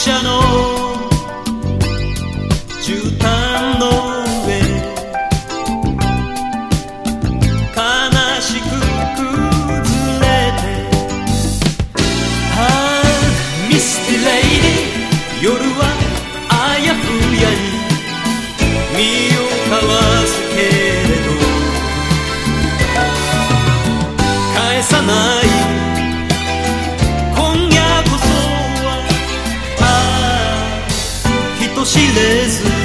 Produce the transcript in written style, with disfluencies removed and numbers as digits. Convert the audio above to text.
車の絨毯の上悲しく崩れて、ああミスティレイディ、夜はあやふやに身を交わすけれど返さない、今夜こそは人知れず